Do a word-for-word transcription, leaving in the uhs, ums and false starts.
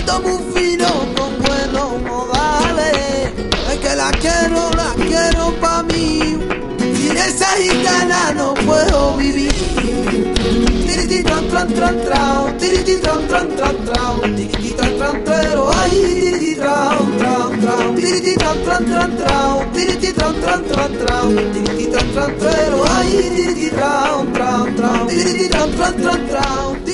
Trajecito muy fino con buenos modales. Es que la quiero, la quiero pa' mí. Sin esa gitana no puedo vivir. Tiriti tran tran tran tran, tiriti tran tran tran tran, tiriti tran tran trero, ay tiriti tran tran tran, tiriti tran tran tran tran, tiriti tran tran tran tran, tiriti tran tran trero, ay tiriti tran tran tran, tiriti tran tran tran tran.